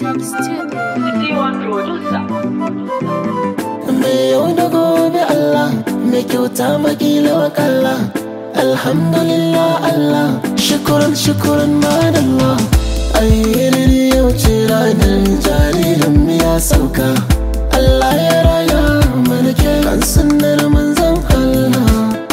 Mai yau da gobe Allah, mai kyauta makila wakalla. Alhamdulillah Allah, shukuran madallah. Ayyana yau ce ranar jaririn ya sauka. Allah ya raya mana ke kan sunnar manzon Allah.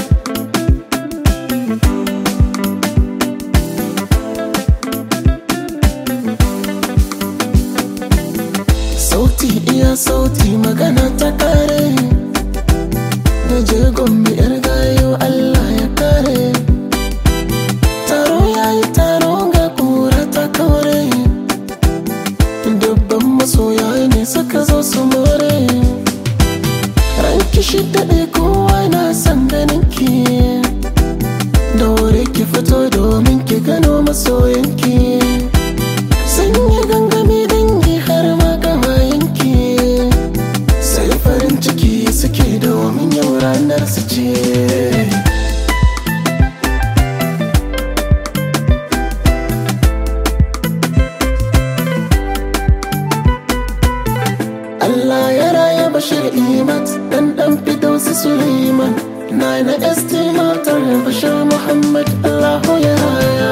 Sauti iya sauti magana ta kare. Na je Gombe yar gayo Allah ya kare. Taro yayi taro ga kura ta kaure. Dubban masoya ne suka zo su more. Ranki shi daɗe kowa na san ganin ki. Daure ki fito domin ki gano masoyanki. Sun yi gangami dangi har ma gawayenki. Sai farin ciki suke domin yau ranar su ce. Allah ya raya Bashir Imat dan Fidausi Suleiman. Na estimatar Bashir Muhammad Allahu ya raya.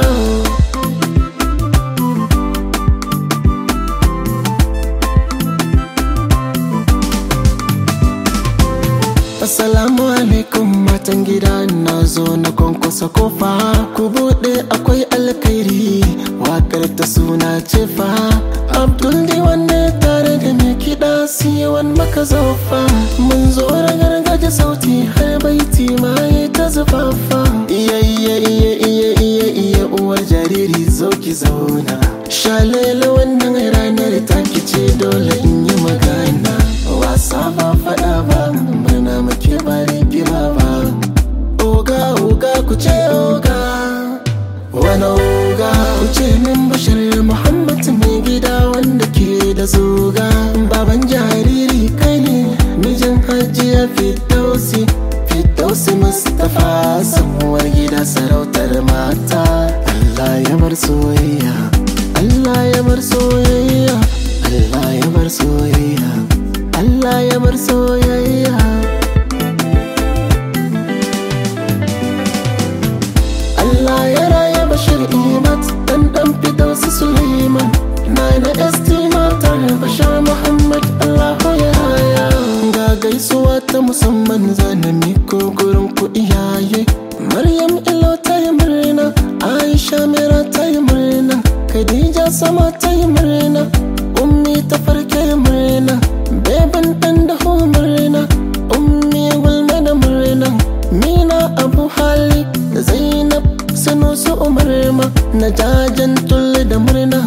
Assalamu alaikum matan gida, na zo na kwankwasa kofa. Ku buɗe akwai alkhairi, wakar ta suna ce fa. Abdul di wanda tare da mai kiɗa siyawan maka zofa. Mun zo ragargaje sauti har baiti ma ya ta zufafa. Iya uwar jariri zo ki zauna. Shalele wannan ranar ta ce dole in yi magana. Wasa ba faɗa ba, murna muke bari kira ba. Oga ku ce oga, wani oga ku ce min Bashir Muhammad mai gida wanda ke da zuga. Baban jariri kai ne mijin Hajiya Fidausi Mustapha, samuwar gida sarautar mata. Allah ya bar soyayya, Allah ya bar soyayya, Allah ya bar soyayya, Allah ya bar soyayya. Allah ya raya Bashir Imat dan Fidausi Suleiman. Na estimatar Bashir Muhammad Allahu ya raya. Ga gaisuwa ta musamman zana miko gurin ku iyaye. Maryam Ilo ta yi murna, Aisha Mira ta yi murna, Khadija Sama ta yi murna, Ummi ta farke murna, Beban dan daho murna, Ummi Gulma da murna, Mina Abu Hali da Zainab Sanusi Umarma, Najajan Tulli da murna,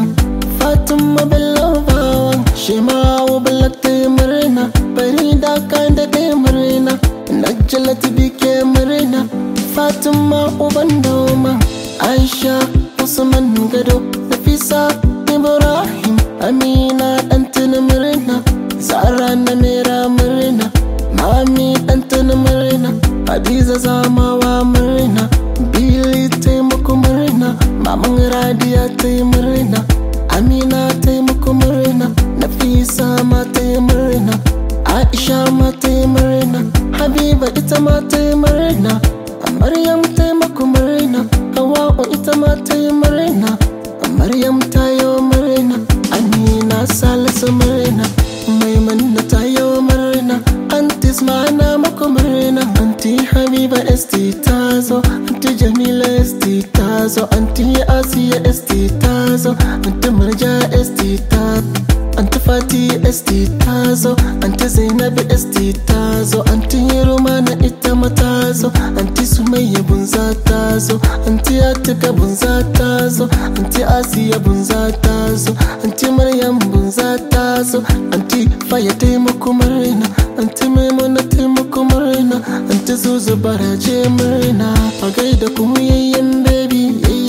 Fatima Bello Bawan, Shimawu Balak ta yi murna, Farida Kanda ta yi murna, Najjalat Bike murna, Fatima Uban Doma, Aisha Usman Gado, Nafisa Ibrahim, Amina Dantana murna, Zara Namira murna, Mami Dantana murna, Hadiza Zamawa murna, Billy taimako murna, Maman Radiya ta yi murna, Amina taimako murna, Nafisa ma ta yi murna, Aisha ma ta yi murna, Habiba ita ma ta yi murna, Maryam taimako murna, Hawa'u ita ma ta yi murna, Maryam ta yi murna, Amina Salisu murna, Maimuna ta yi murna, Antis ma na mako murna, Anti Habiba ST ta zo, Anti Jamila ST ta zo, Anti Asiya ST ta zo, Anti Murja ST ta zo, Anti Fati ST ta zo, Anti Zainabi ST ta zo, Anti Rumana ita ma ta zo, Anti Sumayya Bunza ta zo, Anti Atika Bunza ta zo, Anti Asiya Bunza ta zo, Anti Maryam Bunza ta zo, Anti Faya taimako murna, Anti Maimuna taimako murna, Anti Zuzu Baraje murna. A gaida kuma yayyen baby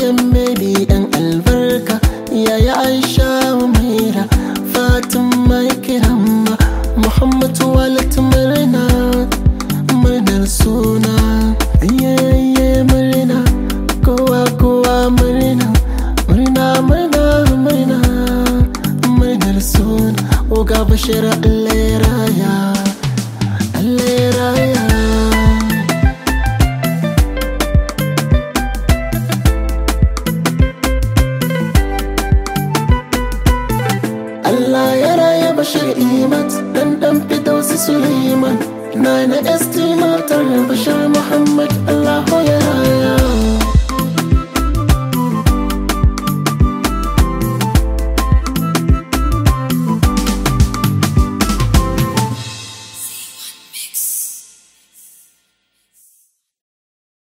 ɗan albarka, yaya Aisha Umaira, Fatima Ikirama, Muhammadu Walid murna, murnar suna. Murna, kowa murna, murna, murnar Allah ya raya Bashir Imat dan Fidausi Suleiman. Na esti matar Bashir Muhammad Allahu ya raya.